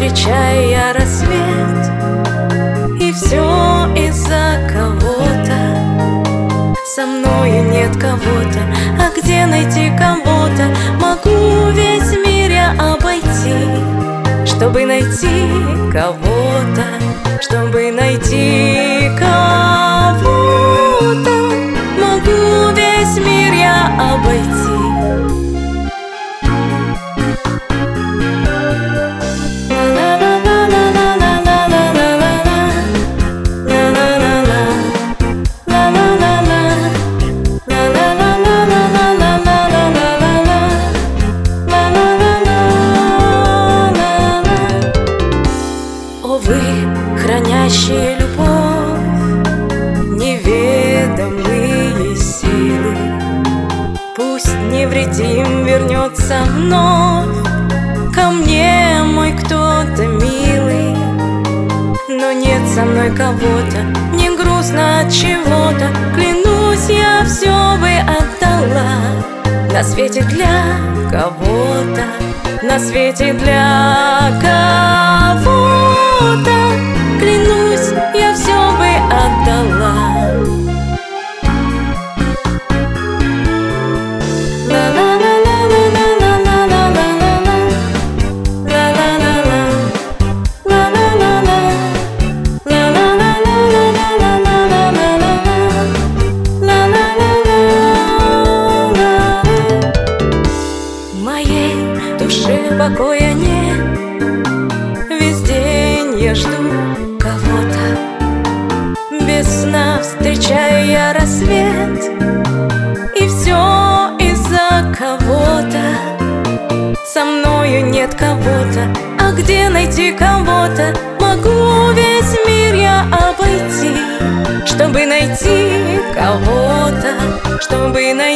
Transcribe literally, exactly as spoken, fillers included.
встречаю я рассвет, и все из-за кого-то. Со мною нет кого-то, а где найти кого-то? Могу весь мир я обойти, чтобы найти кого-то, чтобы найти кого-то. Могу весь мир я обойти. Вы, хранящие любовь, неведомые силы, пусть невредим вернется вновь ко мне мой кто-то милый. Но нет со мной кого-то, мне грустно от чего-то. Клянусь, я все бы отдала на свете для кого-то, на свете для кого-то. Клянусь, я все бы отдала. В моей душе покоя нет, весь день я жду кого-то. Без сна встречаю я рассвет, и все из-за кого-то. Со мною нет кого-то, а где найти кого-то? Могу весь мир я обойти, чтобы найти кого-то, чтобы найти